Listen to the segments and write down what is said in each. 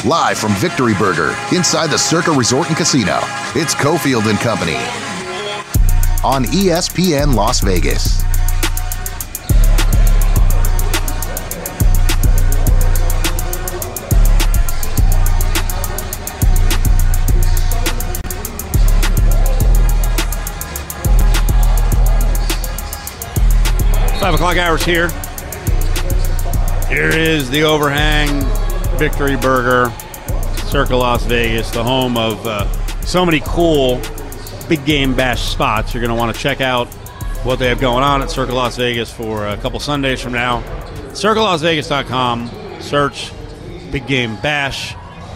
Live from Victory Burger, inside the Circa Resort and Casino, it's Cofield and Company on ESPN Las Vegas. Five o'clock hours here. Here is the overhang, Victory Burger, Circa Las Vegas, the home of so many cool big game bash spots. You're going to want to check out what they have going on at Circa Las Vegas for a couple Sundays from now. CircaLasVegas.com, search Big Game Bash.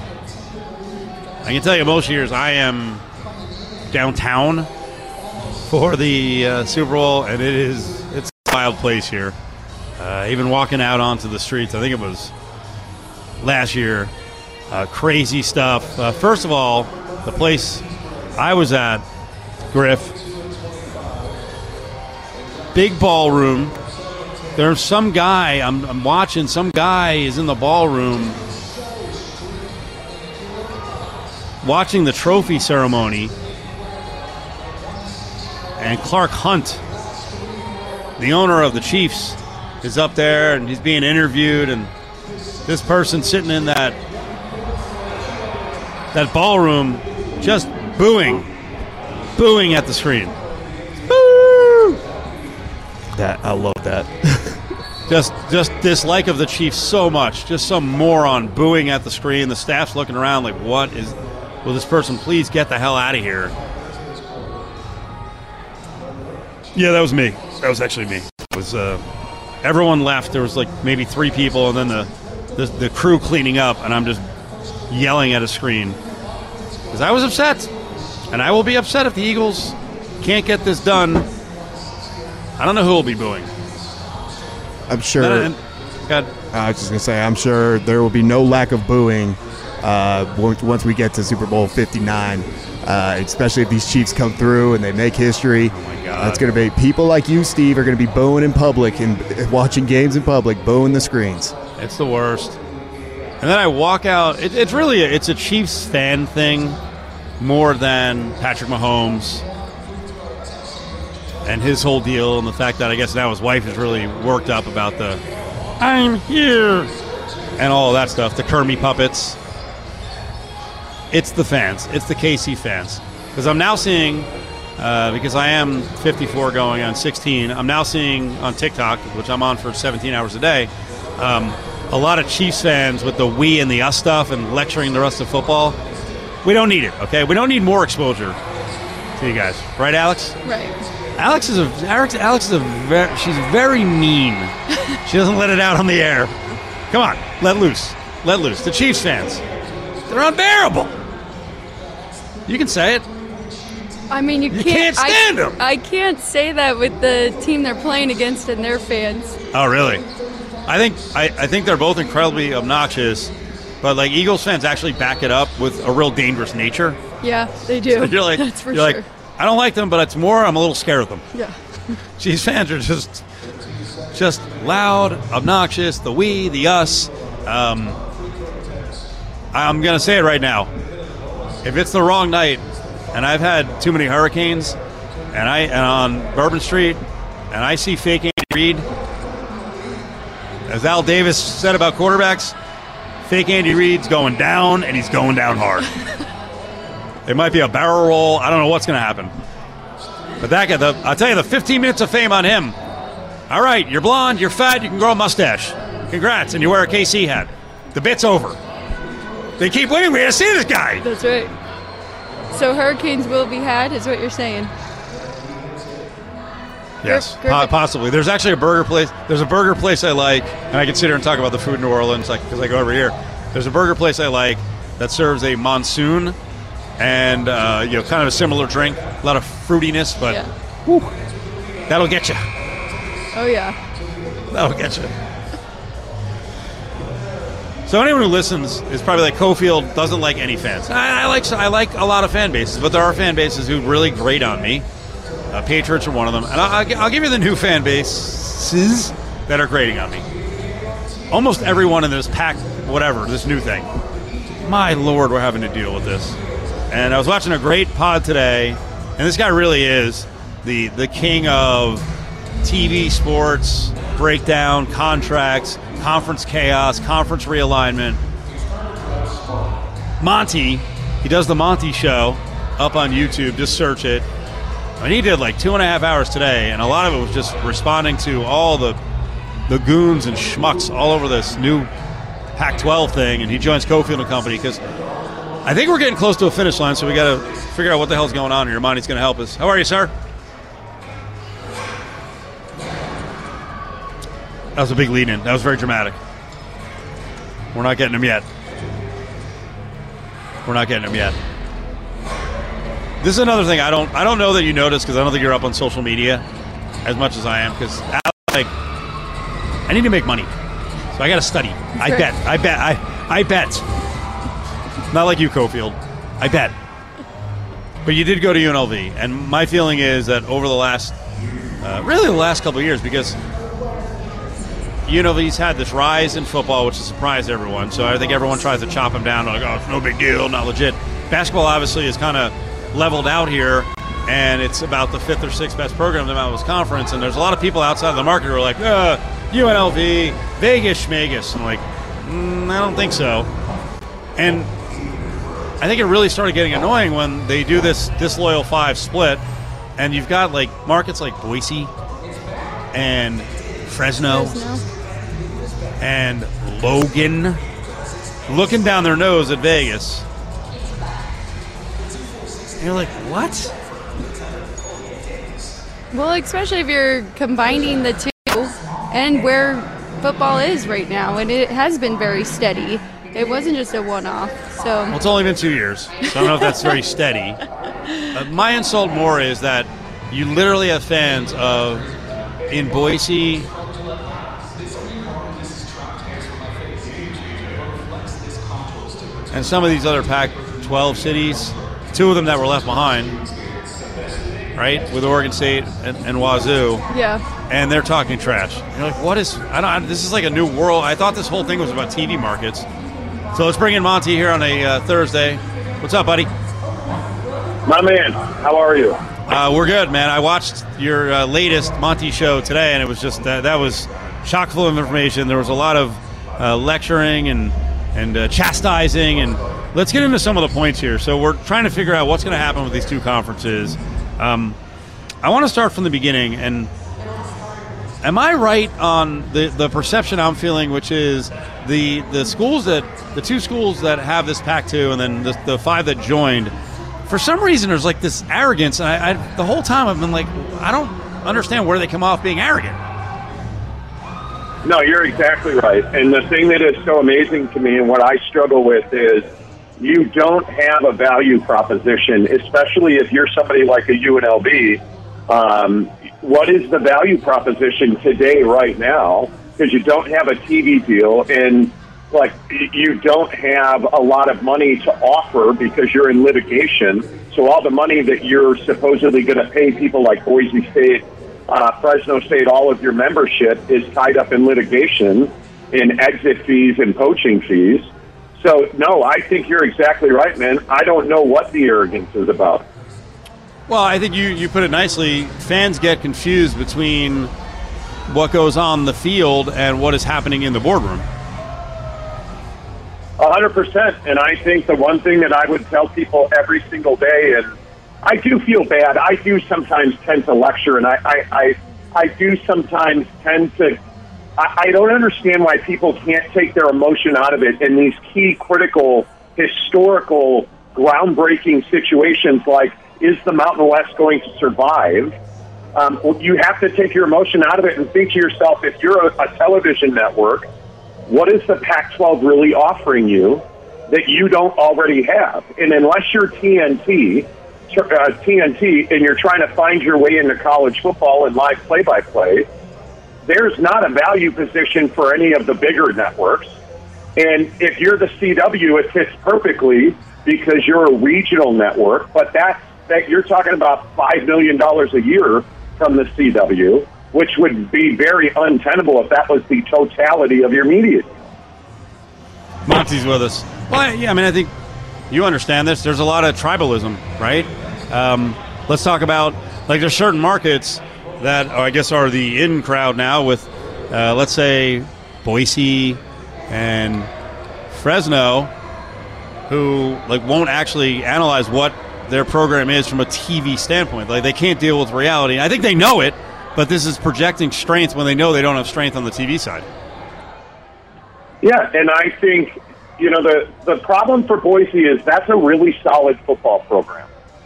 I can tell you most years I am downtown for the Super Bowl, and it's a wild place here. Even walking out onto the streets, I think it was last year, crazy stuff. First of all, the place I was at, Griff, big ballroom. There's some guy, I'm watching, some guy is in the ballroom watching the trophy ceremony, and Clark Hunt, the owner of the Chiefs, is up there and he's being interviewed, and this person sitting in that ballroom just booing at the screen. Boo! That I love that. just dislike of the Chiefs so much. Just some moron booing at the screen. The staff's looking around like, will this person please get the hell out of here? Yeah, that was me. That was actually me. It was everyone left. There was like maybe 3 people, and then the crew cleaning up, and I'm just yelling at a screen because I was upset, and I will be upset if the Eagles can't get this done. I don't know who will be booing. I'm sure. I was just gonna say, I'm sure there will be no lack of booing once we get to Super Bowl 59. Especially if these Chiefs come through and they make history. Oh my God. It's going to be people like you, Steve, are going to be booing in public and watching games in public, booing the screens. It's the worst. And then I walk out. It's a Chiefs fan thing more than Patrick Mahomes and his whole deal, and the fact that I guess now his wife is really worked up about the "I'm here" and all of that stuff, the Kermit puppets. It's the fans. It's the KC fans. Because I'm now seeing, because I am 54 going on 16, I'm now seeing on TikTok, which I'm on for 17 hours a day, a lot of Chiefs fans with the we and the us stuff and lecturing the rest of football. We don't need it, okay? We don't need more exposure to you guys. Right, Alex? Right. Alex is she's very mean. She doesn't let it out on the air. Come on, let loose. Let loose. The Chiefs fans, they're unbearable. You can say it. I mean, you can't stand them. I can't say that with the team they're playing against and their fans. Oh, really? I think they're both incredibly obnoxious, but like Eagles fans actually back it up with a real dangerous nature. Yeah, they do. So you're like, that's for you're sure. like, I don't like them, but it's more I'm a little scared of them. Yeah. Chiefs fans are just loud, obnoxious. The we, the us. I'm gonna say it right now. If it's the wrong night, and I've had too many hurricanes, and on Bourbon Street, and I see fake Andy Reid, as Al Davis said about quarterbacks, fake Andy Reid's going down, and he's going down hard. It might be a barrel roll. I don't know what's going to happen. But that guy, I'll tell you, the 15 minutes of fame on him. All right, you're blonde, you're fat, you can grow a mustache. Congrats, and you wear a KC hat. The bit's over. They keep winning. We got to see this guy. That's right. So hurricanes will be had, is what you're saying? Yes, possibly. There's actually a burger place. There's a burger place I like, and I can sit here and talk about the food in New Orleans because I go every year. There's a burger place I like that serves a monsoon and kind of a similar drink, a lot of fruitiness, but whew, that'll get you. Oh yeah, that'll get you. So anyone who listens is probably like, Cofield doesn't like any fans. I like a lot of fan bases, but there are fan bases who really grate on me. Patriots are one of them. And I'll give you the new fan bases that are grating on me. Almost everyone in this pack, whatever, this new thing. my Lord, we're having to deal with this. And I was watching a great pod today, and this guy really is the king of TV sports, breakdown, contracts, conference chaos, conference realignment. Monty, he does the Monty Show up on YouTube. Just search it. I mean, he did like 2.5 hours today, and a lot of it was just responding to all the goons and schmucks all over this new Pac-12 thing, and he joins Cofield and Company because I think we're getting close to a finish line, so we got to figure out what the hell's going on here. Monty's going to help us. How are you, sir? That was a big lead-in. That was very dramatic. We're not getting him yet. We're not getting him yet. This is another thing I don't know that you noticed because I don't think you're up on social media as much as I am because I need to make money, so I got to study. I bet. Not like you, Cofield. I bet. But you did go to UNLV, and my feeling is that over the last, really the last couple of years, because UNLV's had this rise in football, which has surprised everyone. So I think everyone tries to chop him down, like, oh, it's no big deal, not legit. Basketball obviously is kind of leveled out here, and it's about the 5th or 6th best program in the Mountain West Conference. And there's a lot of people outside of the market who are like, UNLV, Vegas, schmegas. I'm like, I don't think so. And I think it really started getting annoying when they do this disloyal 5 split, and you've got like markets like Boise and Fresno. And Logan looking down their nose at Vegas. And you're like, what? Well, especially if you're combining the two and where football is right now, and it has been very steady. It wasn't just a one-off. So well, it's only been 2 years, so I don't know if that's very steady. My insult more is that you literally have fans of in Boise. And some of these other Pac-12 cities, 2 of them that were left behind, right, with Oregon State and Wazoo. Yeah. And they're talking trash. You're like, what is? This is like a new world. I thought this whole thing was about TV markets. So let's bring in Monty here on a Thursday. What's up, buddy? My man, how are you? We're good, man. I watched your latest Monty show today, and it was just that was chock full of information. There was a lot of lecturing and chastising, and let's get into some of the points here. So we're trying to figure out what's going to happen with these 2 conferences. I want to start from the beginning, and am I right on the perception I'm feeling, which is the schools the 2 schools that have this Pac-2 and then the 5 that joined, for some reason there's like this arrogance, and I the whole time I've been like, I don't understand where they come off being arrogant. No, you're exactly right. And the thing that is so amazing to me and what I struggle with is you don't have a value proposition, especially if you're somebody like a UNLV. What is the value proposition today, right now? Because you don't have a TV deal, and like you don't have a lot of money to offer because you're in litigation. So all the money that you're supposedly going to pay people like Boise State, Fresno State, all of your membership is tied up in litigation, in exit fees and poaching fees. So, no, I think you're exactly right, man. I don't know what the arrogance is about. Well, I think you put it nicely. Fans get confused between what goes on the field and what is happening in the boardroom. 100%. And I think the one thing that I would tell people every single day, and I do feel bad. I do sometimes tend to lecture, and I do sometimes tend to. I don't understand why people can't take their emotion out of it in these key, critical, historical, groundbreaking situations like, is the Mountain West going to survive? You have to take your emotion out of it and think to yourself, if you're a television network, what is the Pac-12 really offering you that you don't already have? And unless you're TNT, and you're trying to find your way into college football and live play-by-play, there's not a value position for any of the bigger networks. And if you're the CW, it fits perfectly because you're a regional network, but that you're talking about $5 million a year from the CW, which would be very untenable if that was the totality of your media. Monty's with us. Well, yeah, I mean, I think you understand this. There's a lot of tribalism, right? Let's talk about, like, there's certain markets that I guess are the in crowd now with, let's say, Boise and Fresno, who like won't actually analyze what their program is from a TV standpoint. Like, they can't deal with reality. I think they know it, but this is projecting strength when they know they don't have strength on the TV side. Yeah, and I think, you know, the problem for Boise is that's a really solid football program.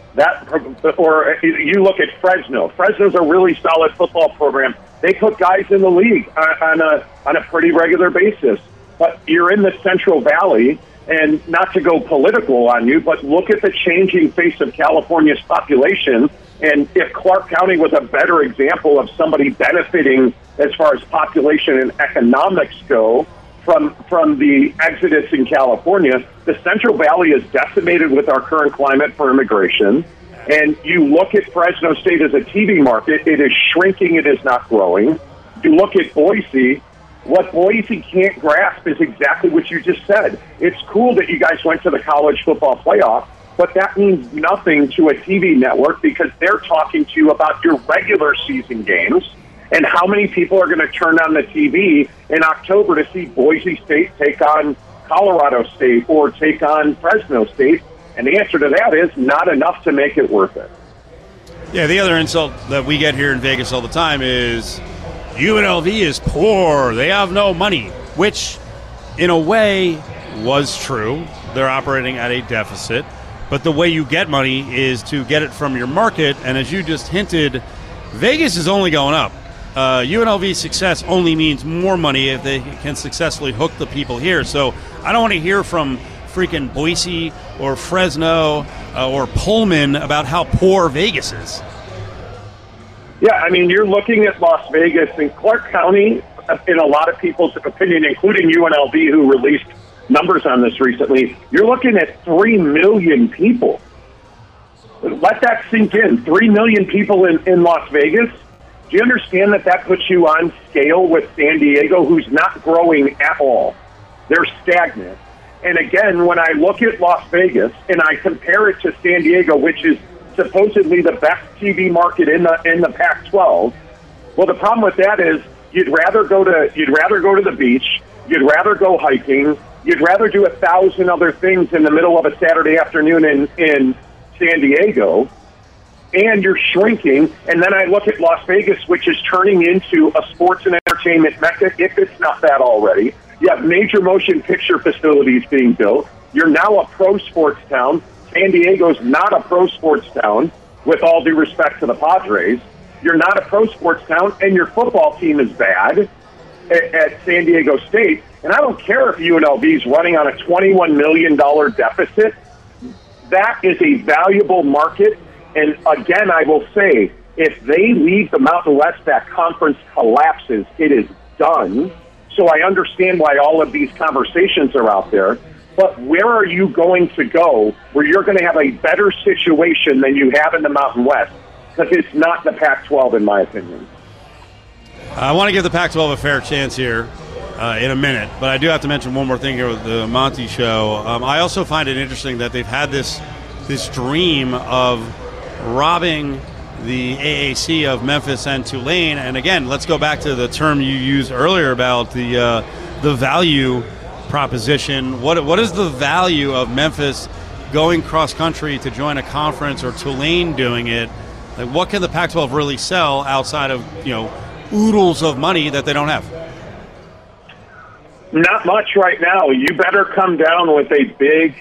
Or you look at Fresno. Fresno's a really solid football program. They put guys in the league on a pretty regular basis. But you're in the Central Valley, and not to go political on you, but look at the changing face of California's population. And if Clark County was a better example of somebody benefiting as far as population and economics go from the exodus in California, the Central Valley is decimated with our current climate for immigration. And you look at Fresno State as a TV market, it is shrinking, it is not growing. You look at Boise, what Boise can't grasp is exactly what you just said. It's cool that you guys went to the college football playoff, but that means nothing to a TV network because they're talking to you about your regular season games and how many people are going to turn on the TV in October to see Boise State take on Colorado State or take on Fresno State. And the answer to that is not enough to make it worth it. Yeah, the other insult that we get here in Vegas all the time is UNLV is poor. They have no money, which in a way was true. They're operating at a deficit. But the way you get money is to get it from your market. And as you just hinted, Vegas is only going up. UNLV's success only means more money if they can successfully hook the people here. So I don't want to hear from freaking Boise or Fresno or Pullman about how poor Vegas is. Yeah, I mean, you're looking at Las Vegas and Clark County, in a lot of people's opinion, including UNLV, who released numbers on this recently, you're looking at 3 million people. Let that sink in. 3 million people in Las Vegas. Do you understand that puts you on scale with San Diego, who's not growing at all? They're stagnant. And again, when I look at Las Vegas and I compare it to San Diego, which is supposedly the best TV market in the Pac-12, well, the problem with that is you'd rather go to the beach, you'd rather go hiking, you'd rather do 1,000 other things in the middle of a Saturday afternoon in San Diego, and you're shrinking. And then I look at Las Vegas, which is turning into a sports and entertainment mecca, if it's not that already. You have major motion picture facilities being built. You're now a pro sports town. San Diego's not a pro sports town, with all due respect to the Padres. You're not a pro sports town, and your football team is bad at San Diego State. And I don't care if UNLV is running on a $21 million deficit. That is a valuable market. And again, I will say, if they leave the Mountain West, that conference collapses. It is done. So I understand why all of these conversations are out there. But where are you going to go where you're going to have a better situation than you have in the Mountain West? Because it's not the Pac-12, in my opinion. I want to give the Pac-12 a fair chance here in a minute, but I do have to mention one more thing here with the Monty show. I also find it interesting that they've had this dream of robbing the AAC of Memphis and Tulane. And again, let's go back to the term you used earlier about the value proposition. What is the value of Memphis going cross country to join a conference, or Tulane doing it? Like, what can the Pac-12 really sell outside of oodles of money that they don't have? Not much right now. You better come down with a big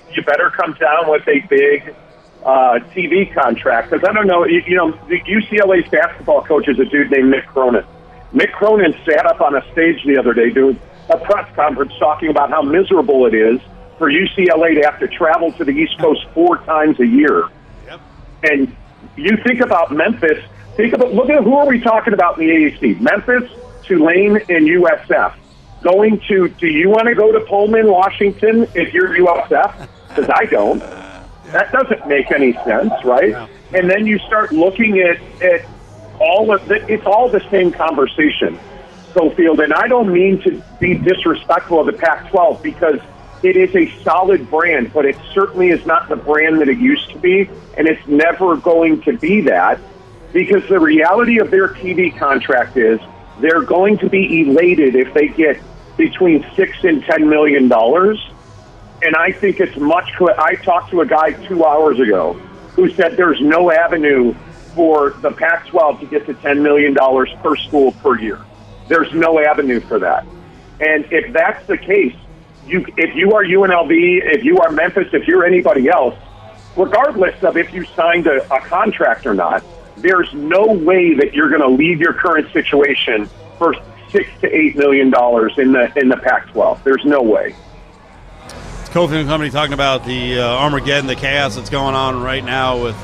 TV contract, because I don't know, the UCLA's basketball coach is a dude named Mick Cronin. Mick Cronin sat up on a stage the other day doing a press conference talking about how miserable it is for UCLA to have to travel to the East Coast 4 times a year. Yep. And you think about Memphis, look at who are we talking about in the AAC? Memphis, Tulane, and USF. Do you want to go to Pullman, Washington if you're USF? Because I don't. That doesn't make any sense, right? Yeah. And then you start looking at all of it's all the same conversation, Schofield. And I don't mean to be disrespectful of the Pac-12, because It is a solid brand, but it certainly is not the brand that it used to be, and it's never going to be that, because the reality of their TV contract is they're going to be elated if they get between $6 and $10 million. And I think it's much. I talked to a guy 2 hours ago who said there's no avenue for the Pac-12 to get to $10 million per school per year. There's no avenue for that. And if that's the case, if you are UNLV, if you are Memphis, if you're anybody else, regardless of if you signed a contract or not, there's no way that you're going to leave your current situation for $6 to $8 million in the Pac-12. There's no way. It's Cofield and Company talking about the Armageddon, the chaos that's going on right now with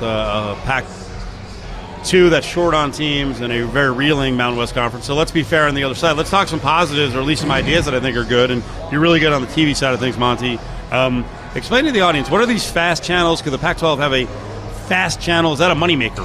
Pac-2 that's short on teams and a very reeling Mountain West Conference. So let's be fair on the other side. Let's talk some positives, or at least some ideas that I think are good. And you're really good on the TV side of things, Monty. Explain to the audience, what are these fast channels? Could the Pac-12 have a fast channel? Is that a moneymaker?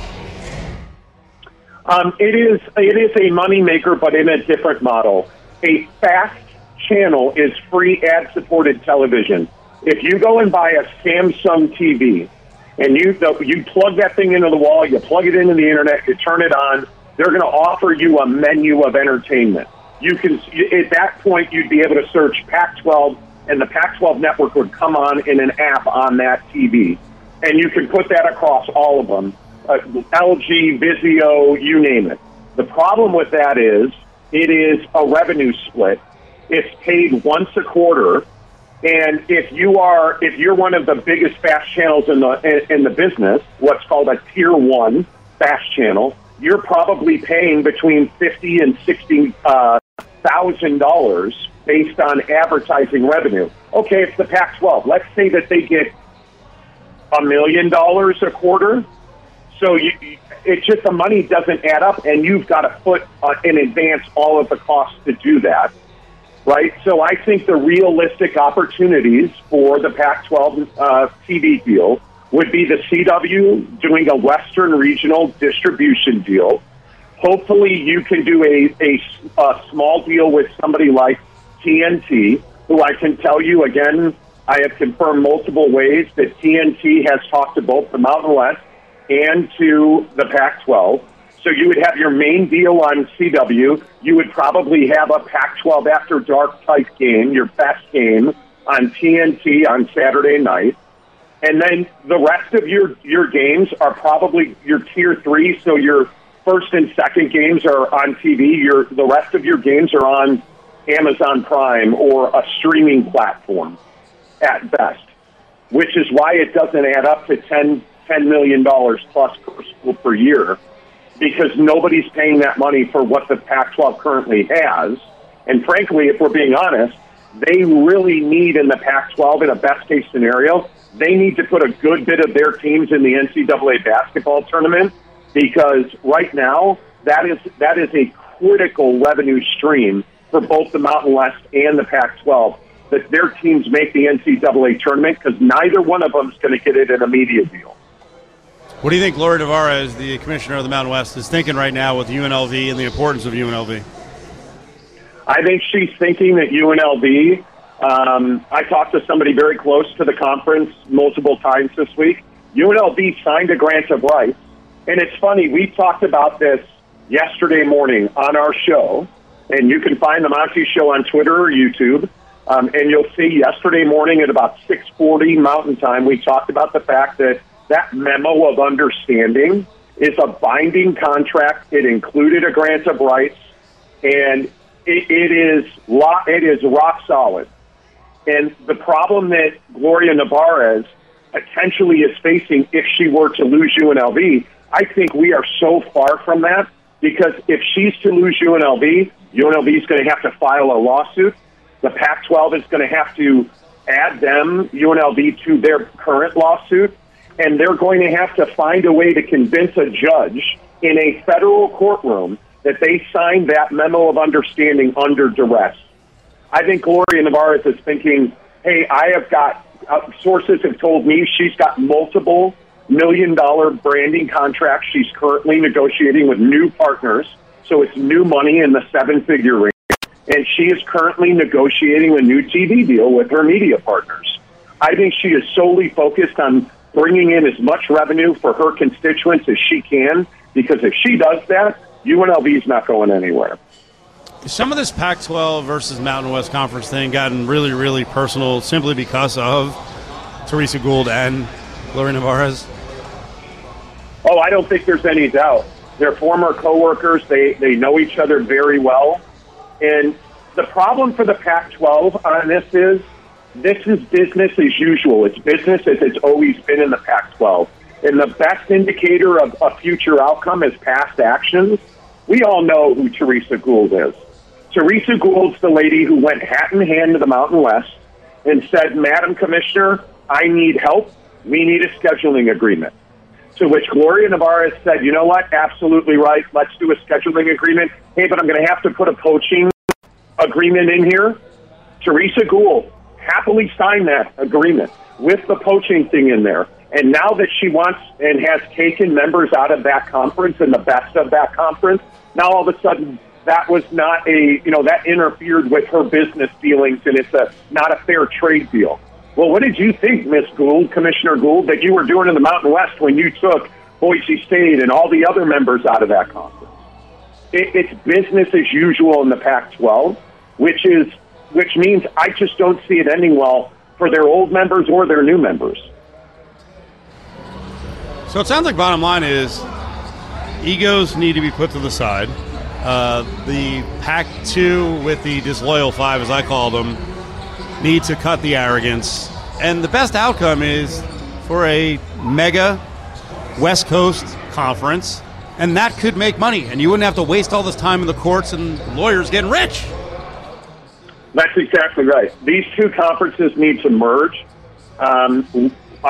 It is a moneymaker, but in a different model. A fast channel is free ad-supported television. If you go and buy a Samsung TV and you plug that thing into the wall, you plug it into the internet, you turn it on, they're going to offer you a menu of entertainment. You can, at that point, you'd be able to search Pac-12, and the Pac-12 network would come on in an app on that TV, and you can put that across all of them. LG, Vizio, you name it. The problem with that is it is a revenue split. It's paid once a quarter, and if you're one of the biggest fast channels in the business, what's called a tier 1 fast channel, you're probably paying between $50,000 and $60,000 based on advertising revenue. Okay, it's the Pac-12. Let's say that they get $1 million a quarter. So it's just the money doesn't add up, and you've got to put in advance all of the costs to do that, right? So I think the realistic opportunities for the Pac-12 TV deal would be the CW doing a Western regional distribution deal. Hopefully you can do a small deal with somebody like TNT, who I can tell you, again, I have confirmed multiple ways that TNT has talked to both the Mountain West and to the Pac-12. So you would have your main deal on CW. You would probably have a Pac-12 After Dark type game, your best game, on TNT on Saturday night. And then the rest of your games are probably your tier 3, so your first and second games are on TV. The rest of your games are on Amazon Prime or a streaming platform at best, which is why it doesn't add up to $10 million plus per school per year, because nobody's paying that money for what the Pac-12 currently has. And frankly, if we're being honest, they really need in the Pac-12, in a best-case scenario, they need to put a good bit of their teams in the NCAA basketball tournament, because right now that is a critical revenue stream for both the Mountain West and the Pac-12, that their teams make the NCAA tournament, because neither one of them is going to get it in a media deal. What do you think Gloria Nevarez, the commissioner of the Mountain West, is thinking right now with UNLV and the importance of UNLV? I think she's thinking that UNLV, I talked to somebody very close to the conference multiple times this week. UNLV signed a grant of rights. And it's funny, we talked about this yesterday morning on our show, and you can find the Monty Show on Twitter or YouTube, and you'll see yesterday morning at about 6:40 Mountain Time, we talked about the fact that memo of understanding is a binding contract. It included a grant of rights, and it is rock solid. And the problem that Gloria Nevarez potentially is facing if she were to lose UNLV, I think we are so far from that, because if she's to lose UNLV, UNLV is going to have to file a lawsuit. The Pac-12 is going to have to add UNLV, to their current lawsuit, and they're going to have to find a way to convince a judge in a federal courtroom that they signed that memo of understanding under duress. I think Gloria Nevarez is thinking, hey, I have got, sources have told me she's got multiple million-dollar branding contracts she's currently negotiating with new partners, so it's new money in the 7-figure range. and she is currently negotiating a new TV deal with her media partners. I think she is solely focused on bringing in as much revenue for her constituents as she can, because if she does that, UNLV is not going anywhere. Some of this Pac-12 versus Mountain West Conference thing gotten really, really personal simply because of Teresa Gould and Gloria Nevarez? Oh, I don't think there's any doubt. They're former coworkers. They know each other very well. And the problem for the Pac-12 on this is business as usual. It's business as it's always been in the Pac-12. And the best indicator of a future outcome is past actions. We all know who Teresa Gould is. Teresa Gould's the lady who went hat in hand to the Mountain West and said, Madam Commissioner, I need help. We need a scheduling agreement. To which Gloria Nevarez said, you know what, absolutely right, let's do a scheduling agreement. Hey, but I'm going to have to put a poaching agreement in here. Teresa Gould happily signed that agreement with the poaching thing in there. And now that she wants and has taken members out of that conference and the best of that conference, now all of a sudden that was not that interfered with her business dealings, and it's not a fair trade deal. Well, what did you think, Miss Gould, Commissioner Gould, that you were doing in the Mountain West when you took Boise State and all the other members out of that conference? It's business as usual in the Pac-12, which means I just don't see it ending well for their old members or their new members. So it sounds like bottom line is egos need to be put to the side. The Pac-2 with the disloyal 5, as I call them, need to cut the arrogance. And the best outcome is for a mega West Coast conference, and that could make money. And you wouldn't have to waste all this time in the courts and lawyers getting rich. That's exactly right. These two conferences need to merge. I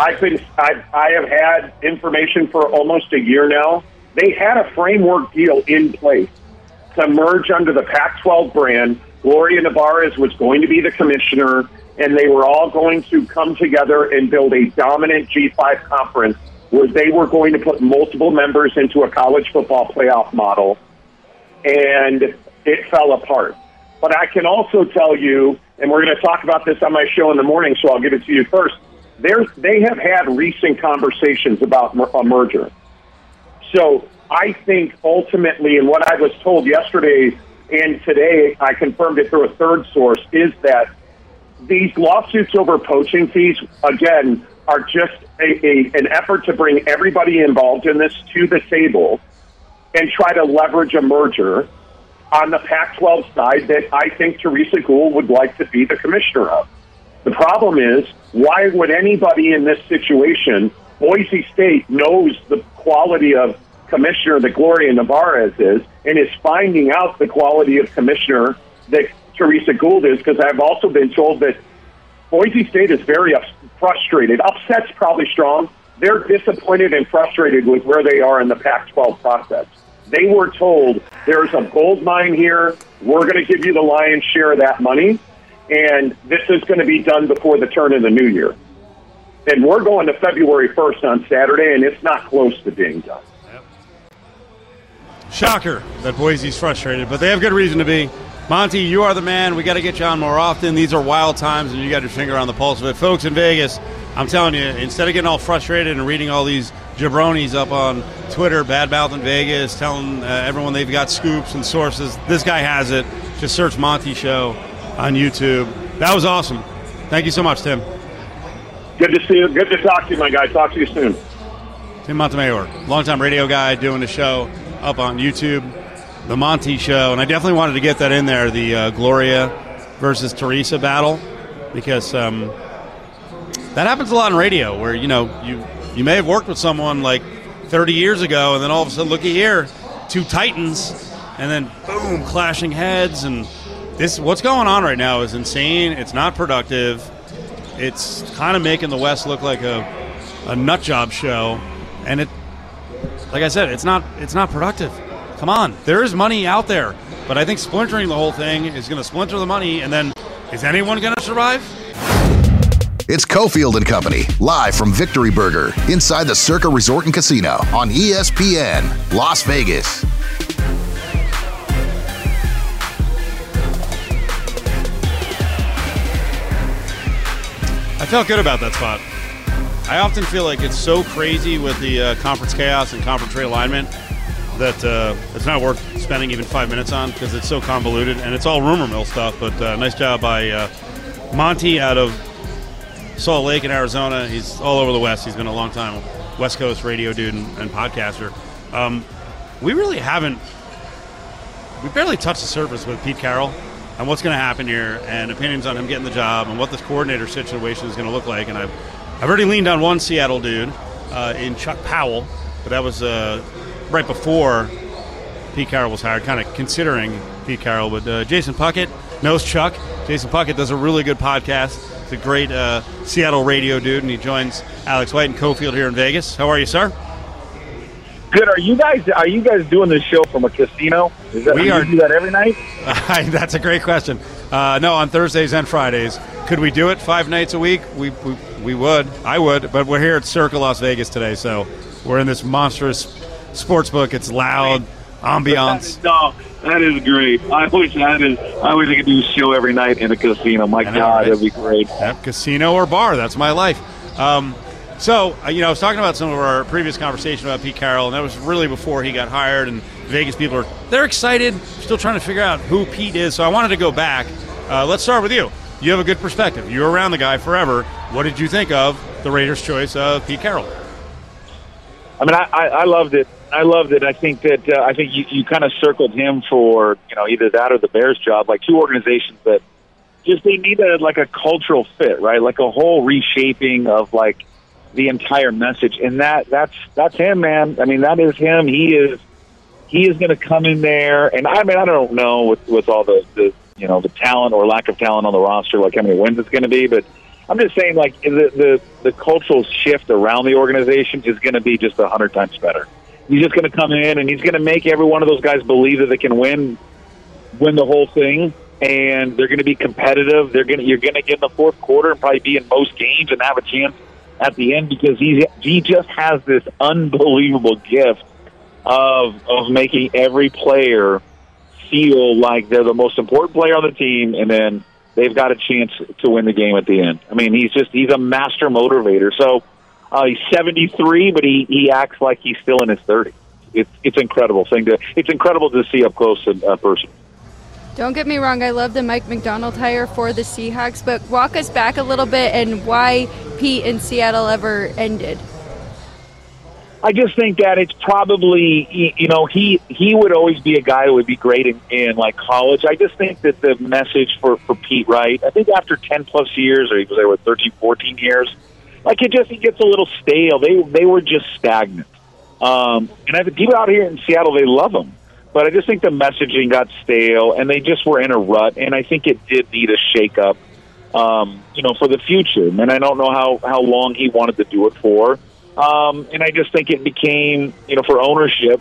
have had information for almost a year now. They had a framework deal in place to merge under the Pac-12 brand. Gloria Nevarez was going to be the commissioner, and they were all going to come together and build a dominant G5 conference where they were going to put multiple members into a college football playoff model, and it fell apart. But I can also tell you, and we're going to talk about this on my show in the morning, so I'll give it to you first, they have had recent conversations about a merger. So I think ultimately, and what I was told yesterday and today, I confirmed it through a third source, is that these lawsuits over poaching fees, again, are just an effort to bring everybody involved in this to the table and try to leverage a merger on the Pac-12 side that I think Teresa Gould would like to be the commissioner of. The problem is, why would anybody in this situation, Boise State knows the quality of commissioner that Gloria Nevarez is, and is finding out the quality of commissioner that Teresa Gould is, because I've also been told that Boise State is very frustrated. Upset's probably strong. They're disappointed and frustrated with where they are in the Pac-12 process. They were told, there's a gold mine here, we're going to give you the lion's share of that money, and this is going to be done before the turn of the new year. And we're going to February 1st on Saturday, and it's not close to being done. Shocker that Boise's frustrated, but they have good reason to be. Monty, you are the man. We got to get you on more often. These are wild times, and you got your finger on the pulse of it. Folks in Vegas, I'm telling you, instead of getting all frustrated and reading all these jabronis up on Twitter, badmouthing Vegas, telling everyone they've got scoops and sources, this guy has it. Just search Monty Show on YouTube. That was awesome. Thank you so much, Tim. Good to see you. Good to talk to you, my guy. Talk to you soon. Tim Montemayor, longtime radio guy, doing the show up on YouTube, The Monty Show. And I definitely wanted to get that in there, the Gloria versus Teresa battle, because that happens a lot in radio where, you may have worked with someone like 30 years ago, and then all of a sudden, looky here, two titans, and then boom, clashing heads. And what's going on right now is insane. It's not productive. It's kind of making the West look like a nut job show, and like I said, it's not productive. Come on, there is money out there, but I think splintering the whole thing is going to splinter the money, and then is anyone going to survive? It's Cofield and Company, live from Victory Burger, inside the Circa Resort and Casino on ESPN Las Vegas. I felt good about that spot. I often feel like it's so crazy with the conference chaos and conference realignment that it's not worth spending even 5 minutes on because it's so convoluted and it's all rumor mill stuff. But nice job by Monty out of Salt Lake in Arizona. He's all over the West. He's been a long time West Coast radio dude and podcaster. We really haven't. We barely touched the surface with Pete Carroll and what's going to happen here and opinions on him getting the job and what this coordinator situation is going to look like. And I've already leaned on one Seattle dude in Chuck Powell, but that was right before Pete Carroll was hired, kind of considering Pete Carroll. But Jason Puckett knows Chuck. Jason Puckett does a really good podcast. He's a great Seattle radio dude, and he joins Alex White and Cofield here in Vegas. How are you, sir? Good. Are you guys doing this show from a casino? You do that every night? That's a great question. No, on Thursdays and Fridays. Could we do it 5 nights a week? We would. I would. But we're here at Circa Las Vegas today, so we're in this monstrous sports book. It's loud, ambiance. That is great. I wish I could do a show every night in a casino. My God, right? That'd be great. Yep, casino or bar. That's my life. So, I was talking about some of our previous conversation about Pete Carroll, and that was really before he got hired, and Vegas people they're excited, still trying to figure out who Pete is. So I wanted to go back. Let's start with you. You have a good perspective. You were around the guy forever. What did you think of the Raiders' choice of Pete Carroll? I mean, I loved it. I think you kind of circled him for, either that or the Bears job, like two organizations that just they need a cultural fit, right? Like a whole reshaping of the entire message, and that's him, man. I mean, that is him. He is going to come in there, and I don't know with all the talent or lack of talent on the roster, like how many wins it's going to be, but I'm just saying, the cultural shift around the organization is going to be just 100 times better. He's just going to come in, and he's going to make every one of those guys believe that they can win the whole thing, and they're going to be competitive. You're going to get in the fourth quarter and probably be in most games and have a chance at the end because he just has this unbelievable gift of making every player feel like they're the most important player on the team, and then they've got a chance to win the game at the end. I mean, he's a master motivator. So he's 73, but he acts like he's still in his 30s. It's incredible it's incredible to see up close in person. Don't get me wrong, I love the Mike McDonald hire for the Seahawks, but walk us back a little bit and why Pete in Seattle ever ended. I just think that it's probably, he would always be a guy who would be great in college. I just think that the message for Pete, right, I think after 10-plus years, or he was there with 13, 14 years, he gets a little stale. They were just stagnant. And I think people out here in Seattle, they love him. But I just think the messaging got stale, and they just were in a rut, and I think it did need a shake-up, for the future. And I don't know how long he wanted to do it for. And I just think it became, for ownership,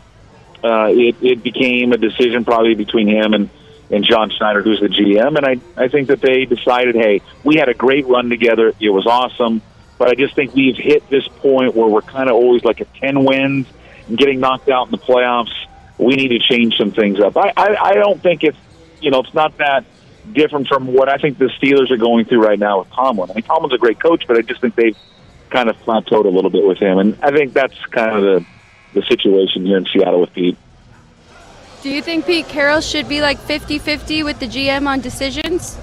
it became a decision probably between him and John Schneider, who's the GM. And I think that they decided, hey, we had a great run together. It was awesome. But I just think we've hit this point where we're kind of always like at 10 wins and getting knocked out in the playoffs. We need to change some things up. I don't think it's not that different from what I think the Steelers are going through right now with Tomlin. I mean, Tomlin's a great coach, but I just think they've kind of plateaued a little bit with him. And I think that's kind of the situation here in Seattle with Pete. Do you think Pete Carroll should be 50-50 with the GM on decisions?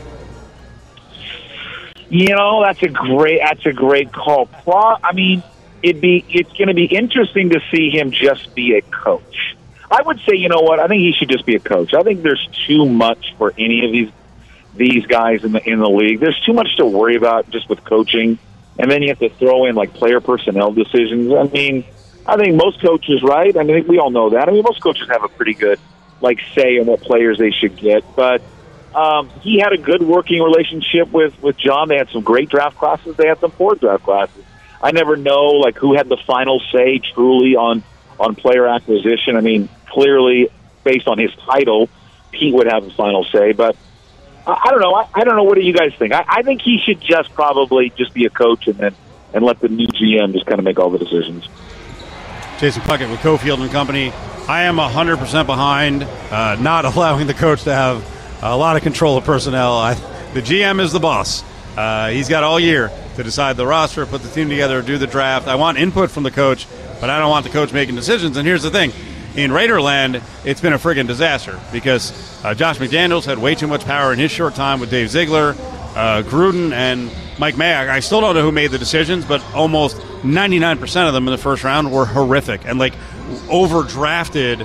That's a great call. I mean, it's going to be interesting to see him just be a coach. I would say, I think he should just be a coach. I think there's too much for any of these guys in the league. There's too much to worry about just with coaching, and then you have to throw in player personnel decisions. I mean, I think most coaches, right? I mean, we all know that. I mean, most coaches have a pretty good say in what players they should get, but he had a good working relationship with John. They had some great draft classes. They had some poor draft classes. I never know who had the final say truly on player acquisition. I mean, clearly based on his title, Pete would have the final say. But I don't know. I don't know. What do you guys think? I think he should probably be a coach and let the new GM just kind of make all the decisions. Jason Puckett with Cofield and Company. I am 100% behind not allowing the coach to have a lot of control of personnel. The GM is the boss. He's got all year to decide the roster, put the team together, do the draft. I want input from the coach, but I don't want the coach making decisions. And here's the thing. In Raiderland, it's been a friggin' disaster because Josh McDaniels had way too much power in his short time with Dave Ziegler, Gruden, and Mike Mayock. I still don't know who made the decisions, but almost 99% of them in the first round were horrific and, like, overdrafted.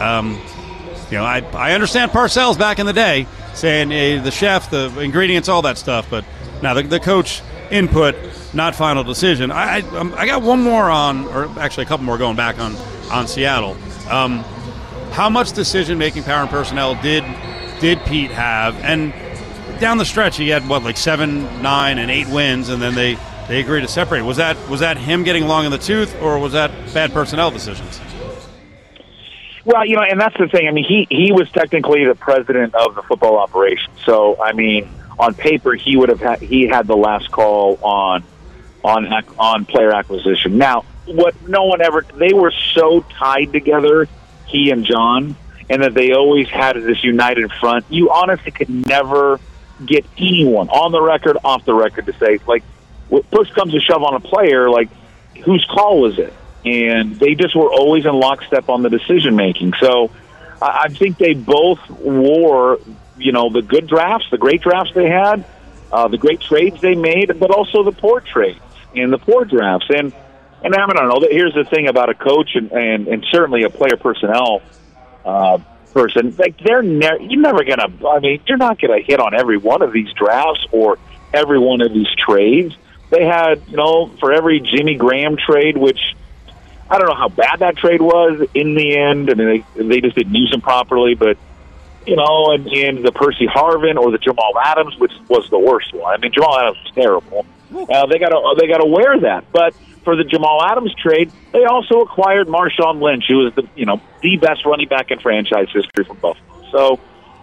I understand Parcells back in the day saying the chef, the ingredients, all that stuff, but now the coach input, not final decision. I got one more on, or actually a couple more going back on Seattle. How much decision-making power and personnel did Pete have? And down the stretch, he had, 7, 9, and 8 wins, and then they agreed to separate. Was that him getting long in the tooth, or was that bad personnel decisions? Well, and that's the thing. I mean, he was technically the president of the football operation. So, I mean, on paper, he had the last call on player acquisition. Now, they were so tied together, he and John, and that they always had this united front. You honestly could never get anyone on the record, off the record to say, like, when push comes to shove on a player, like, whose call was it? And they just were always in lockstep on the decision-making. So I think they both wore, the good drafts, the great drafts they had, the great trades they made, but also the poor trades and the poor drafts. And I don't know. Here's the thing about a coach and certainly a player personnel person. Like, you're not going to hit on every one of these drafts or every one of these trades. They had, for every Jimmy Graham trade, which I don't know how bad that trade was in the end. I mean, they just didn't use him properly, but, and the Percy Harvin or the Jamal Adams, which was the worst one. I mean, Jamal Adams was terrible. They got to wear that. But for the Jamal Adams trade, they also acquired Marshawn Lynch, who was the best running back in franchise history from Buffalo. So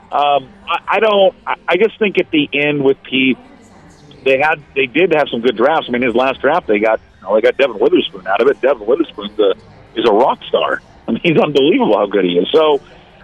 I just think at the end with Pete, they did have some good drafts. I mean, his last draft they got Devin Witherspoon out of it. Devin Witherspoon is a rock star. I mean, he's unbelievable how good he is. So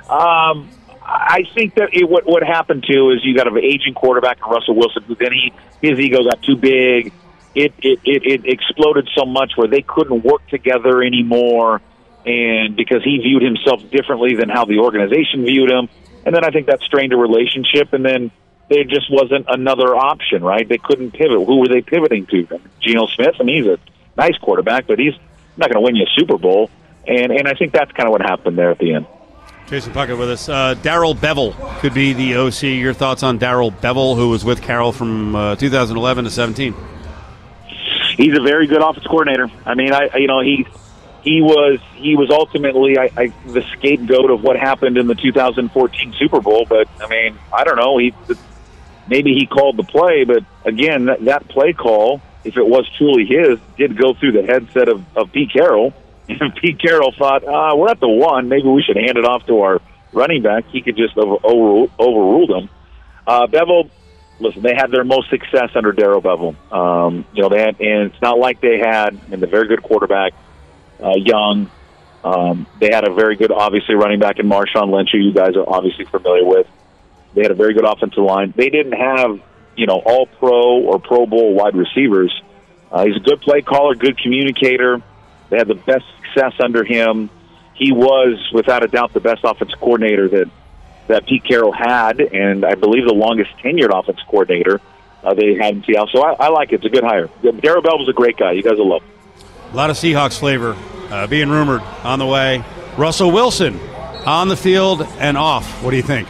I think that what happened too is you got an aging quarterback in Russell Wilson, who then his ego got too big. It exploded so much where they couldn't work together anymore, and because he viewed himself differently than how the organization viewed him, and then I think that strained a relationship, and then there just wasn't another option, right? They couldn't pivot. Who were they pivoting to? Geno Smith? I mean, he's a nice quarterback, but he's not going to win you a Super Bowl, and I think that's kind of what happened there at the end. Jason Puckett with us. Darrell Bevell could be the OC. Your thoughts on Darrell Bevell, who was with Carroll from 2011 to 17? He's a very good offensive coordinator. I mean, he was ultimately the scapegoat of what happened in the 2014 Super Bowl. But I mean, I don't know. Maybe he called the play, but again, that play call, if it was truly his, did go through the headset of Pete Carroll. And Pete Carroll thought, we're at the 1. Maybe we should hand it off to our running back. He could just overrule them. Bevell. Listen, they had their most success under Darrell Bevell. And it's not like they had a very good quarterback, Young. They had a very good, obviously, running back in Marshawn Lynch, who you guys are obviously familiar with. They had a very good offensive line. They didn't have, all pro or Pro Bowl wide receivers. He's a good play caller, good communicator. They had the best success under him. He was, without a doubt, the best offensive coordinator that Pete Carroll had, and I believe the longest tenured offensive coordinator they had in Seattle. So I like it. It's a good hire. Darrell Bell was a great guy. You guys will love him. A lot of Seahawks flavor being rumored on the way. Russell Wilson on the field and off. What do you think?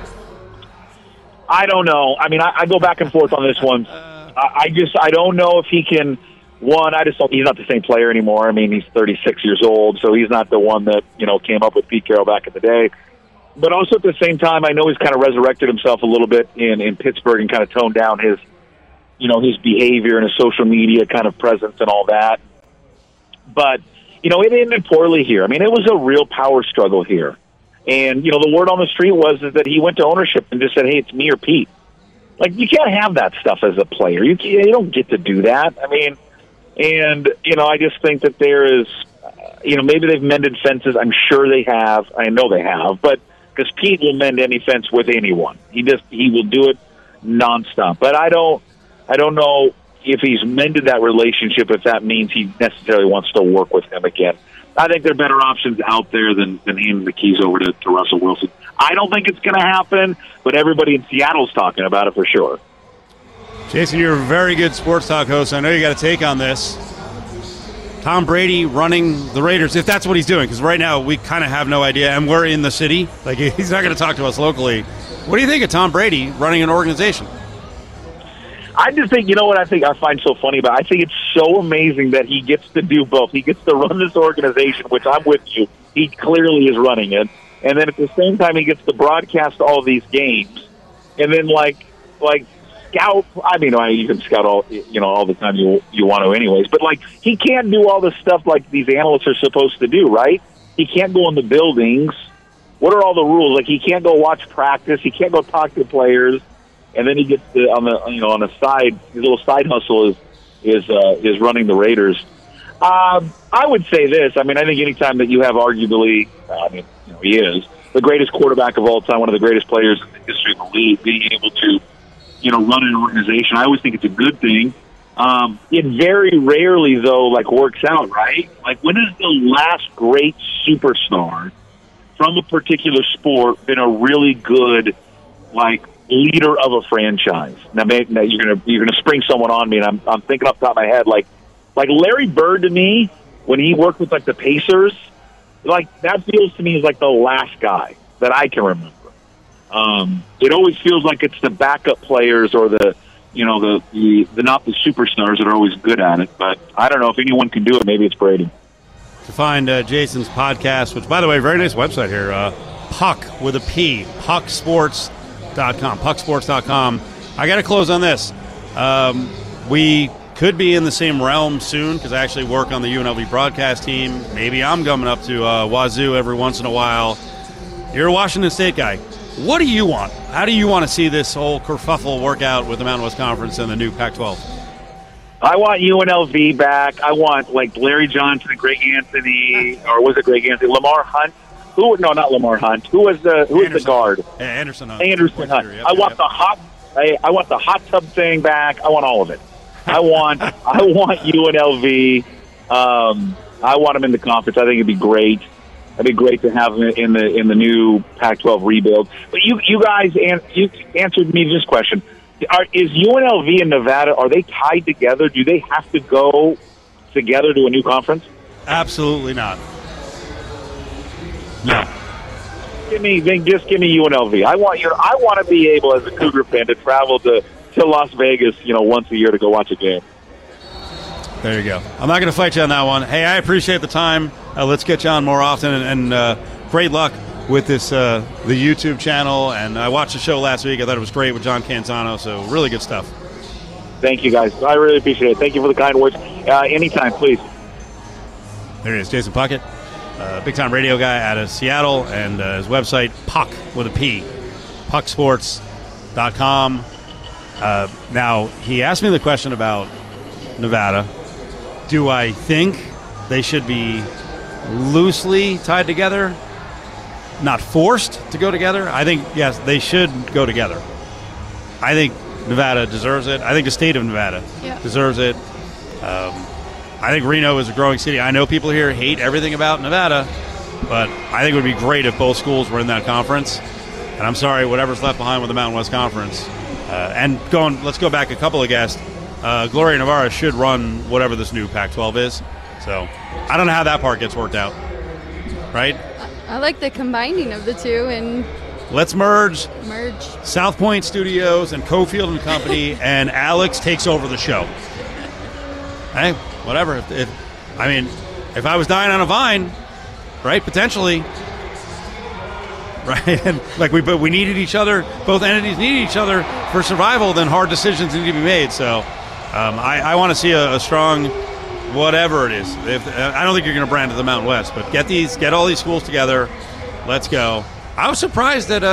I don't know. I mean, I go back and forth on this one. I don't know if he can. One, I just don't. He's not the same player anymore. I mean, he's 36 years old, so he's not the one that came up with Pete Carroll back in the day. But also at the same time, I know he's kind of resurrected himself a little bit in Pittsburgh and kind of toned down his behavior and his social media kind of presence and all that. But, it ended poorly here. I mean, it was a real power struggle here. And, the word on the street was that he went to ownership and just said, hey, it's me or Pete. Like, you can't have that stuff as a player. You don't get to do that. I mean, and, I just think that there is, maybe they've mended fences. I'm sure they have. I know they have. But because Pete will mend any fence with anyone. He will do it nonstop. But I don't I don't know if he's mended that relationship, if that means he necessarily wants to work with him again. I think there are better options out there than handing the keys over to Russell Wilson. I don't think it's going to happen, but everybody in Seattle's talking about it for sure. Jason, you're a very good sports talk host. I know you got a take on this. Tom Brady running the Raiders, if that's what he's doing, because right now we kind of have no idea, and we're in the city. Like, he's not going to talk to us locally. What do you think of Tom Brady running an organization? I just think, you know what I find so funny about it? I think it's so amazing that he gets to do both. He gets to run this organization, which I'm with you. He clearly is running it. And then at the same time, he gets to broadcast all these games. And then, like scout. I mean, you can scout all the time you want to anyways. But, like, he can't do all the stuff like these analysts are supposed to do, right? He can't go in the buildings. What are all the rules? Like, he can't go watch practice. He can't go talk to players. And then he gets to, on the side, his little side hustle is running the Raiders. I would say this. I mean, I think anytime that you have arguably, he is the greatest quarterback of all time, one of the greatest players in the history of the league, being able to, run an organization, I always think it's a good thing. It very rarely, though, like, works out, right? Like, when is the last great superstar from a particular sport been a really good, like, leader of a franchise? Now you're gonna spring someone on me, and I'm thinking off the top of my head, like Larry Bird, to me, when he worked with, like, the Pacers, like, that feels to me as like the last guy that I can remember. It always feels like it's the backup players or the not the superstars that are always good at it. But I don't know if anyone can do it. Maybe it's Brady. To find Jason's podcast, which, by the way, very nice website here, Puck with a P, pucksports.com. I got to close on this. We could be in the same realm soon because I actually work on the UNLV broadcast team. Maybe I'm coming up to Wazoo every once in a while. You're a Washington State guy. What do you want? How do you want to see this whole kerfuffle work out with the Mountain West Conference and the new Pac-12? I want UNLV back. I want, like, Larry Johnson and Greg Anthony, or was it Greg Anthony? Lamar Hunt. No, not Lamar Hunt. Who was the guard? Anderson Hunt. Anderson Hunt. Yep, I want the hot tub thing back. I want all of it. I want UNLV. I want them in the conference. I think it'd be great. It'd be great to have them in the new Pac-12 rebuild. But you guys, you answered me this question. Is UNLV and Nevada, are they tied together? Do they have to go together to a new conference? Absolutely not. No. Give me UNLV. I want to be able, as a Cougar fan, to travel to Las Vegas, once a year to go watch a game. There you go. I'm not going to fight you on that one. Hey, I appreciate the time. Let's get you on more often, and great luck with this the YouTube channel. And I watched the show last week. I thought it was great with John Canzano, so really good stuff. Thank you, guys. I really appreciate it. Thank you for the kind words. Anytime, please. There he is, Jason Puckett, big-time radio guy out of Seattle, and his website, Puck with a P, pucksports.com. Now, he asked me the question about Nevada. Do I think they should be loosely tied together, not forced to go together? I think, yes, they should go together. I think Nevada deserves it. I think the state of Nevada deserves it. I think Reno is a growing city. I know people here hate everything about Nevada, but I think it would be great if both schools were in that conference. And I'm sorry, whatever's left behind with the Mountain West Conference. Let's go back a couple of guests. Gloria Navarra should run whatever this new Pac-12 is. So I don't know how that part gets worked out. Right? I like the combining of the two and let's merge South Point Studios and Cofield and Company, and Alex takes over the show. Hey, whatever. If I was dying on a vine, right? Potentially. Right, and but we needed each other. Both entities needed each other for survival. Then hard decisions need to be made. So, I want to see a strong, whatever it is. I don't think you're going to brand it the Mountain West, but get all these schools together. Let's go. I was surprised that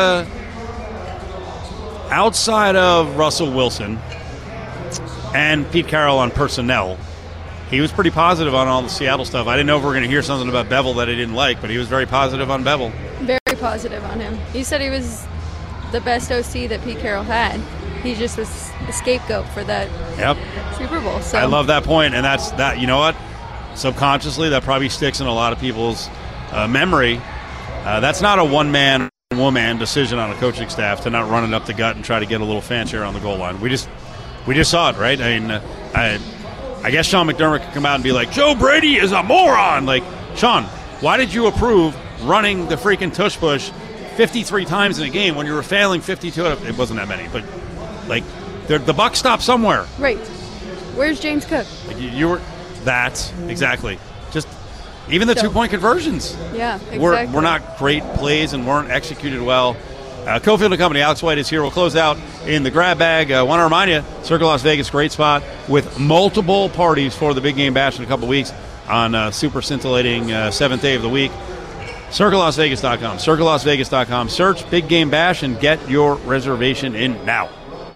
outside of Russell Wilson and Pete Carroll on personnel, he was pretty positive on all the Seattle stuff. I didn't know if we were going to hear something about Bevel that he didn't like, but he was very positive on Bevel. Very positive on him. He said he was the best OC that Pete Carroll had. he just was the scapegoat for that Super Bowl. So I love that point, and that's that. You know what? Subconsciously, that probably sticks in a lot of people's memory. That's not a one-man, woman decision on a coaching staff to not run it up the gut and try to get a little fancier on the goal line. We just saw it, right? I mean, I guess Sean McDermott could come out and be like, Joe Brady is a moron. Like, Sean, why did you approve running the freaking tush push 53 times in a game when you were failing 52? It wasn't that many, but like the buck stopped somewhere. Right. Where's James Cook? Like, you were that exactly. Just even the 2-point conversions. Yeah, exactly. Were not great plays and weren't executed well. Cofield and Company, Alex White is here. We'll close out in the grab bag. Want to remind you, Circa Las Vegas, great spot with multiple parties for the Big Game Bash in a couple of weeks on super scintillating 7th day of the week. CircaLasVegas.com. CircaLasVegas.com. Search Big Game Bash and get your reservation in now.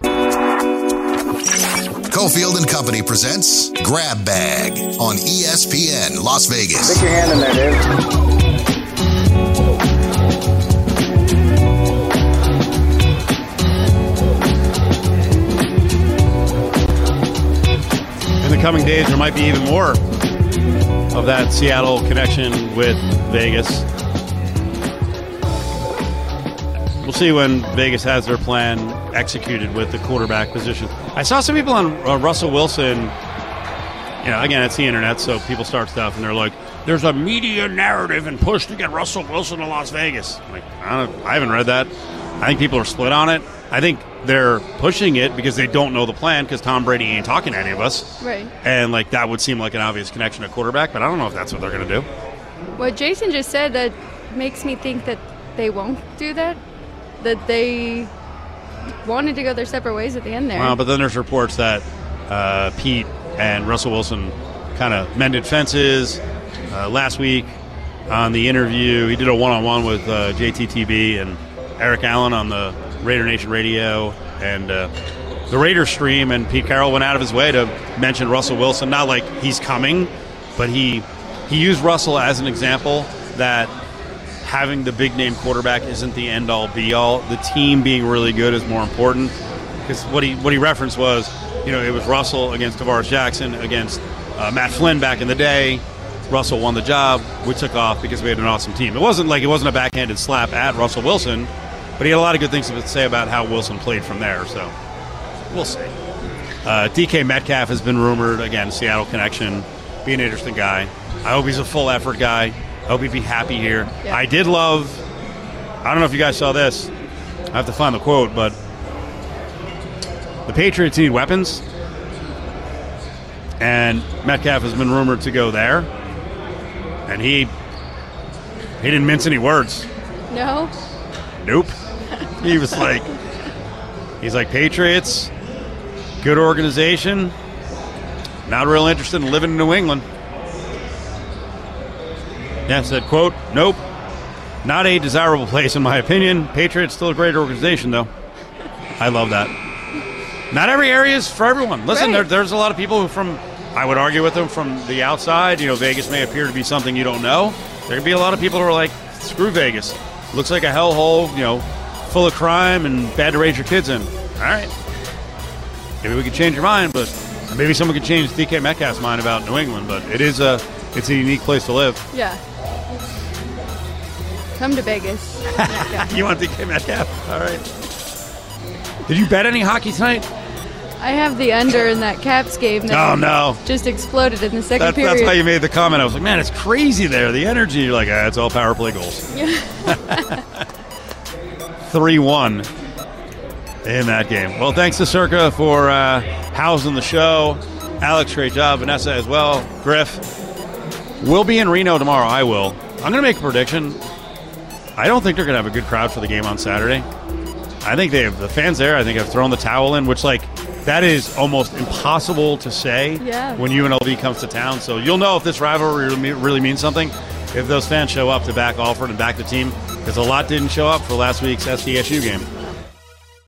Cofield and Company presents Grab Bag on ESPN Las Vegas. Stick your hand in there, Dave. In the coming days, there might be even more of that Seattle connection with Vegas. We'll see when Vegas has their plan executed with the quarterback position. I saw some people on Russell Wilson. You know, again, it's the internet, so people start stuff, and they're like, there's a media narrative and push to get Russell Wilson to Las Vegas. I'm like, I haven't read that. I think people are split on it. I think they're pushing it because they don't know the plan because Tom Brady ain't talking to any of us. Right. And, like, that would seem like an obvious connection to quarterback, but I don't know if that's what they're going to do. What Jason just said, that makes me think that they won't do that, that they wanted to go their separate ways at the end there. Well, but then there's reports that Pete and Russell Wilson kind of mended fences last week on the interview. He did a one-on-one with JTTB and Eric Allen on the Raider Nation radio and the Raider stream, and Pete Carroll went out of his way to mention Russell Wilson. Not like he's coming, but he used Russell as an example that having the big-name quarterback isn't the end-all, be-all. The team being really good is more important. Because what he referenced was, you know, it was Russell against Tavares Jackson, against Matt Flynn back in the day. Russell won the job. We took off because we had an awesome team. It wasn't a backhanded slap at Russell Wilson, but he had a lot of good things to say about how Wilson played from there. So we'll see. DK Metcalf has been rumored. Again, Seattle connection. Be an interesting guy. I hope he's a full-effort guy. I hope he'd be happy here. Yeah. I did love, I don't know if you guys saw this. I have to find the quote, but the Patriots need weapons, and Metcalf has been rumored to go there, and he didn't mince any words. No? Nope. He was like, Patriots, good organization, not real interested in living in New England. Yeah, said, quote, nope, not a desirable place in my opinion. Patriots still a great organization, though. I love that. Not every area is for everyone. Listen, right. There's a lot of people who I would argue with them from the outside. You know, Vegas may appear to be something you don't know. There could be a lot of people who are like, screw Vegas. Looks like a hellhole, you know, full of crime and bad to raise your kids in. All right. Maybe we could change your mind, but maybe someone could change DK Metcalf's mind about New England, but it's a unique place to live. Yeah. Come to Vegas. You want DK Metcalf? All right. Did you bet any hockey tonight? I have the under in that Caps game. Oh, no. Just exploded in the second period. That's why you made the comment. I was like, man, it's crazy there. The energy. You're like, it's all power play goals. Yeah. 3-1 in that game. Well, thanks to Circa for housing the show. Alex, great job. Vanessa as well. Griff. We'll be in Reno tomorrow. I will. I'm going to make a prediction. I don't think they're going to have a good crowd for the game on Saturday. I think the fans there, I think, have thrown the towel in, which, like, that is almost impossible to say when UNLV comes to town. So you'll know if this rivalry really means something if those fans show up to back Alford and back the team, because a lot didn't show up for last week's SDSU game.